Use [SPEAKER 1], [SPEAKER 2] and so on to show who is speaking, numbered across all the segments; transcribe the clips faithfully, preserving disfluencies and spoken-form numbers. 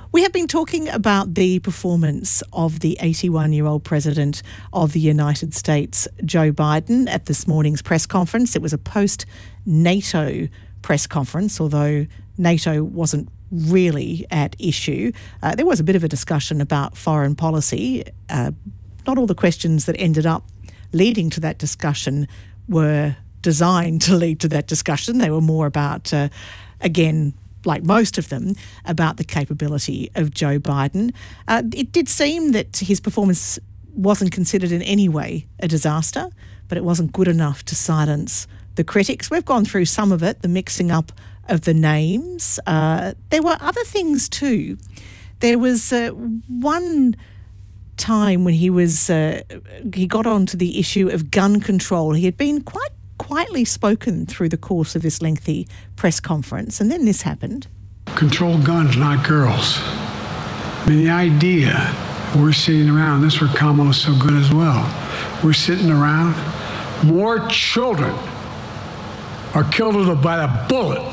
[SPEAKER 1] We have been talking about the performance of the eighty-one-year-old President of the United States, Joe Biden, at this morning's press conference. It was a post-NATO press conference, although NATO wasn't really at issue. Uh, there was a bit of a discussion about foreign policy. Uh, not all the questions that ended up leading to that discussion were designed to lead to that discussion. They were more about, uh, again, like most of them, about the capability of Joe Biden. Uh, it did seem that his performance wasn't considered in any way a disaster, but it wasn't good enough to silence the critics. We've gone through some of it, the mixing up of the names. Uh, there were other things too. There was uh, one time when he was uh, he got onto the issue of gun control. He had been quite quietly spoken through the course of this lengthy press conference, and then this happened.
[SPEAKER 2] Control guns, not girls. I mean, the idea we're sitting around, this is where Kamala's so good as well. We're sitting around, more children are killed by a bullet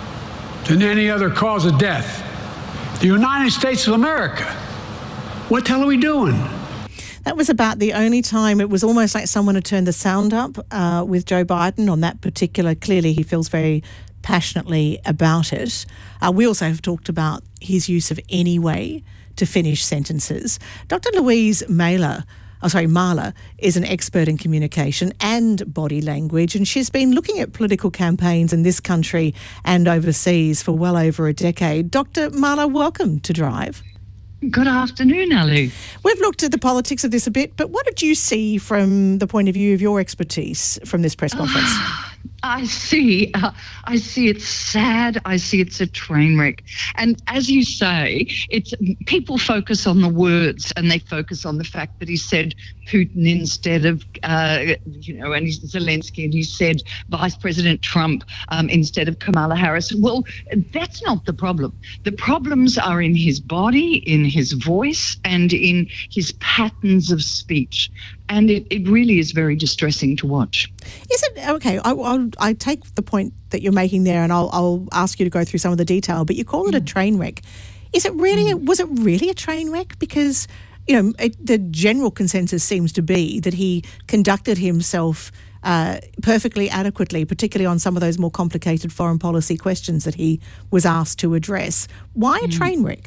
[SPEAKER 2] than any other cause of death. The United States of America. What the hell are we doing?
[SPEAKER 1] That was about the only time. It was almost like someone had turned the sound up uh, with Joe Biden on that particular. Clearly, he feels very passionately about it. Uh, we also have talked about his use of anyway to finish sentences. Doctor Louise Mahler, oh sorry, Mahler is an expert in communication and body language, and she's been looking at political campaigns in this country and overseas for well over a decade. Doctor Mahler, welcome to Drive.
[SPEAKER 3] Good afternoon, Alu.
[SPEAKER 1] We've looked at the politics of this a bit, but what did you see from the point of view of your expertise from this press conference?
[SPEAKER 3] Uh, I see. Uh, I see it's sad. I see it's a train wreck. And as you say, it's people focus on the words and they focus on the fact that he said Putin instead of, uh, you know, and he's Zelensky, and he said Vice President Trump um, instead of Kamala Harris. Well, that's not the problem. The problems are in his body, in his voice, and in his patterns of speech. And it, it really is very distressing to watch.
[SPEAKER 1] Is it, okay, I, I'll, I take the point that you're making there, and I'll, I'll ask you to go through some of the detail, but you call it a train wreck. Is it really, mm. was it really a train wreck? Because, you know, it, the general consensus seems to be that he conducted himself uh, perfectly adequately, particularly on some of those more complicated foreign policy questions that he was asked to address. Why a mm. train wreck?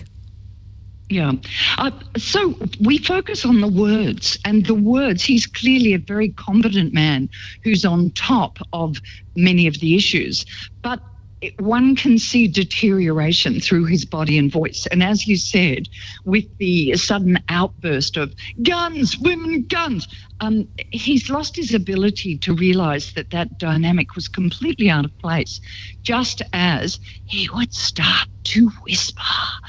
[SPEAKER 3] Yeah. Uh, so we focus on the words, and the words, he's clearly a very competent man who's on top of many of the issues. But it, one can see deterioration through his body and voice. And as you said, with the sudden outburst of guns, women, guns, um, he's lost his ability to realise that that dynamic was completely out of place, just as he would start to whisper,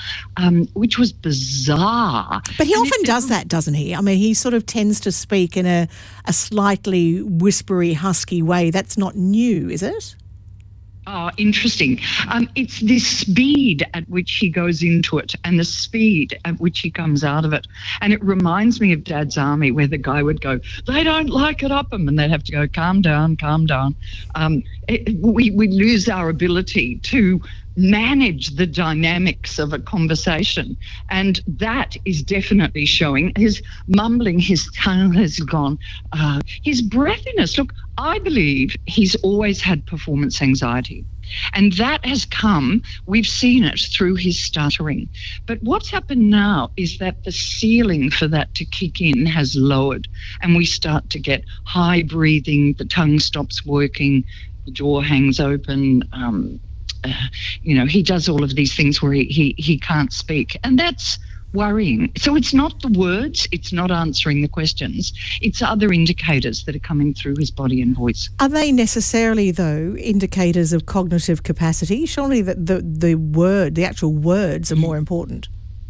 [SPEAKER 3] um, which was bizarre.
[SPEAKER 1] But he and often it, does that, doesn't he? I mean, he sort of tends to speak in a, a slightly whispery, husky way. That's not new, is it?
[SPEAKER 3] Oh, interesting. Um, it's the speed at which he goes into it and the speed at which he comes out of it. And it reminds me of Dad's Army, where the guy would go, they don't like it up them, and they'd have to go, calm down, calm down. Um, it, we, we lose our ability to manage the dynamics of a conversation, and that is definitely showing. His mumbling, his tongue has gone, uh, his breathiness. Look, I believe he's always had performance anxiety, and that has come, we've seen it through his stuttering. But what's happened now is that the ceiling for that to kick in has lowered, and we start to get high breathing, the tongue stops working, the jaw hangs open, um, Uh, you know, he does all of these things where he, he, he can't speak. And that's worrying. So it's not the words, it's not answering the questions, it's other indicators that are coming through his body and voice.
[SPEAKER 1] Are they necessarily, though, indicators of cognitive capacity? Surely the, the, the word, the actual words are more important.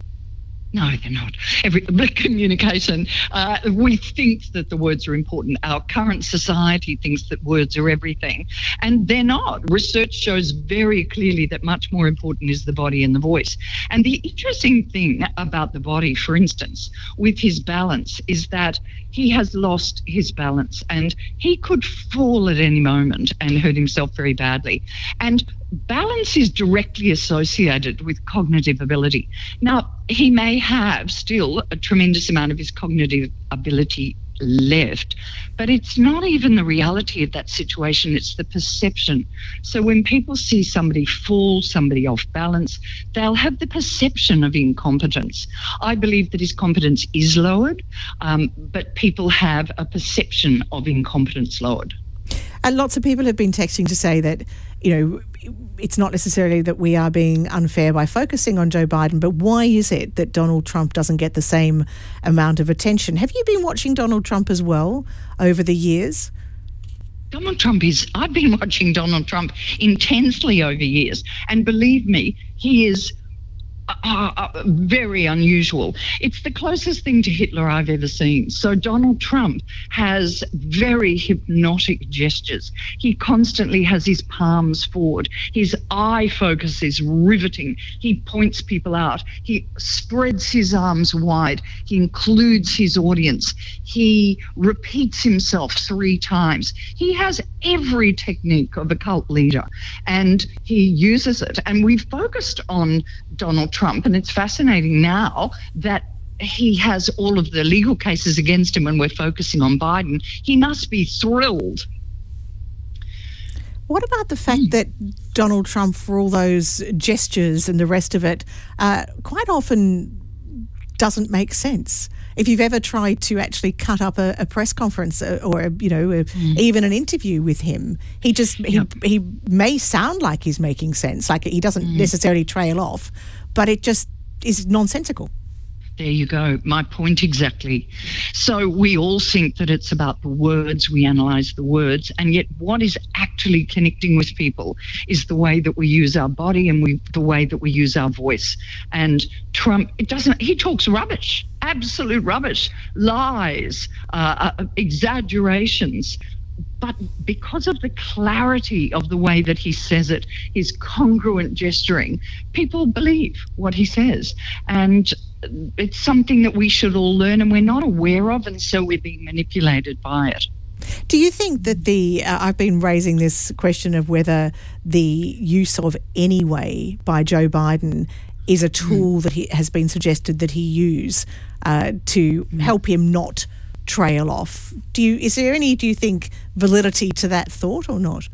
[SPEAKER 3] No, they're not. Every communication, uh, we think that the words are important. Our current society thinks that words are everything, and they're not. Research shows very clearly that much more important is the body and the voice. And the interesting thing about the body, for instance, with his balance, is that he has lost his balance and he could fall at any moment and hurt himself very badly. And balance is directly associated with cognitive ability. Now, he may have still a tremendous amount of his cognitive ability left, but it's not even the reality of that situation, it's the perception. So when people see somebody fall, somebody off balance, they'll have the perception of incompetence. I believe that his competence is lowered, um, but people have a perception of incompetence lowered.
[SPEAKER 1] And lots of people have been texting to say that, you know, it's not necessarily that we are being unfair by focusing on Joe Biden, but why is it that Donald Trump doesn't get the same amount of attention? Have you been watching Donald Trump as well over the years?
[SPEAKER 3] Donald Trump is, I've been watching Donald Trump intensely over years, and believe me, he is Uh, uh, very unusual. It's the closest thing to Hitler I've ever seen. So Donald Trump has very hypnotic gestures. He constantly has his palms forward. His eye focus is riveting. He points people out. He spreads his arms wide. He includes his audience. He repeats himself three times. He has every technique of a cult leader, and he uses it. And we've focused on Donald Trump, and it's fascinating now that he has all of the legal cases against him and we're focusing on Biden. He must be thrilled.
[SPEAKER 1] What about the fact mm. that Donald Trump, for all those gestures and the rest of it, uh, quite often doesn't make sense? If you've ever tried to actually cut up a, a press conference or, or you know, a, mm. even an interview with him, he just he yep. he may sound like he's making sense, like he doesn't mm. necessarily trail off, but it just is nonsensical.
[SPEAKER 3] There you go. My point exactly. So we all think that it's about the words, we analyse the words, and yet what is actually connecting with people is the way that we use our body and we the way that we use our voice. And Trump, it doesn't, he talks rubbish, absolute rubbish, lies, uh, uh, exaggerations. But because of the clarity of the way that he says it, his congruent gesturing, people believe what he says. And it's something that we should all learn and we're not aware of, and so we're being manipulated by it.
[SPEAKER 1] Do you think that the, uh, I've been raising this question of whether the use of anyway by Joe Biden is a tool mm. that he has been suggested that he use uh, to mm. help him not trail off. Do you, is there any, do you think, validity to that thought or not?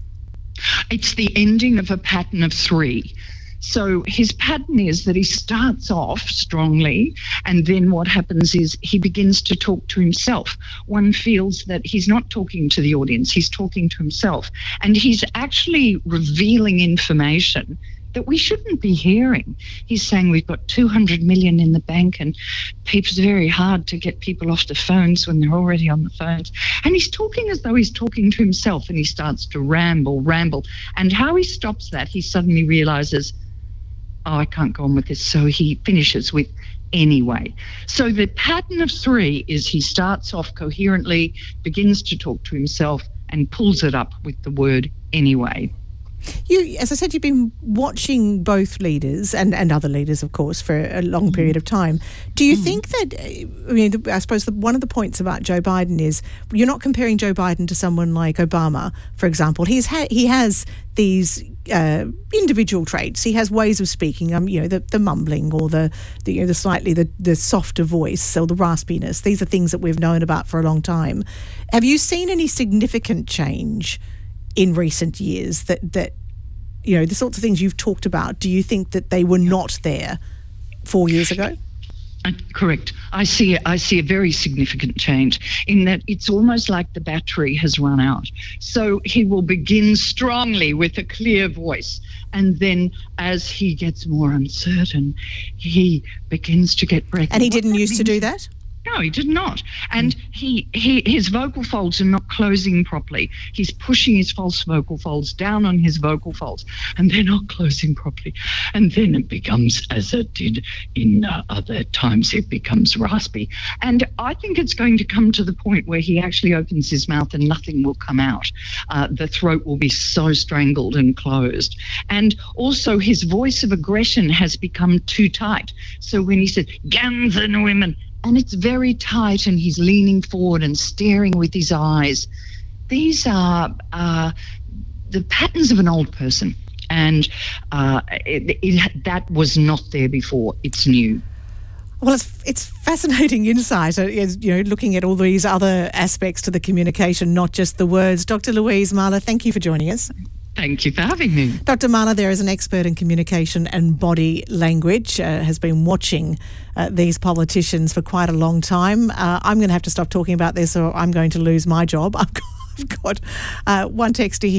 [SPEAKER 3] It's the ending of a pattern of three. So his pattern is that he starts off strongly, and then what happens is he begins to talk to himself. One feels that he's not talking to the audience, he's talking to himself. And he's actually revealing information that we shouldn't be hearing. He's saying we've got two hundred million in the bank and it's very hard to get people off the phones when they're already on the phones. And he's talking as though he's talking to himself, and he starts to ramble, ramble. And how he stops that, he suddenly realises, oh, I can't go on with this. So he finishes with anyway. So the pattern of three is he starts off coherently, begins to talk to himself, and pulls it up with the word anyway.
[SPEAKER 1] You, as I said, you've been watching both leaders and, and other leaders, of course, for a long period of time. Do you mm. think that, I mean, I suppose the, one of the points about Joe Biden is you're not comparing Joe Biden to someone like Obama, for example. He's ha- he has these uh, individual traits. He has ways of speaking, um, you know, the, the mumbling or the, the, you know, the slightly, the, the softer voice or the raspiness. These are things that we've known about for a long time. Have you seen any significant change in recent years that, that, you know, the sorts of things you've talked about, do you think that they were not there four years ago?
[SPEAKER 3] Uh, correct. I see I see a very significant change in that it's almost like the battery has run out. So he will begin strongly with a clear voice, and then as he gets more uncertain, he begins to get breathy.
[SPEAKER 1] And he didn't used to do that?
[SPEAKER 3] No, he did not. And he, he his vocal folds are not closing properly. He's pushing his false vocal folds down on his vocal folds, and they're not closing properly. And then it becomes, as it did in uh, other times, it becomes raspy. And I think it's going to come to the point where he actually opens his mouth and nothing will come out. Uh, the throat will be so strangled and closed. And also his voice of aggression has become too tight. So when he said, guns and women, and it's very tight, and he's leaning forward and staring with his eyes. These are uh, the patterns of an old person. And uh, it, it, that was not there before. It's new.
[SPEAKER 1] Well, it's it's fascinating insight, uh, you know, looking at all these other aspects to the communication, not just the words. Doctor Louise Mahler, thank you for joining us.
[SPEAKER 3] Thank you for having me.
[SPEAKER 1] Doctor Mahler there is an expert in communication and body language, uh, has been watching uh, these politicians for quite a long time. Uh, I'm going to have to stop talking about this or I'm going to lose my job. I've got, I've got uh, one text to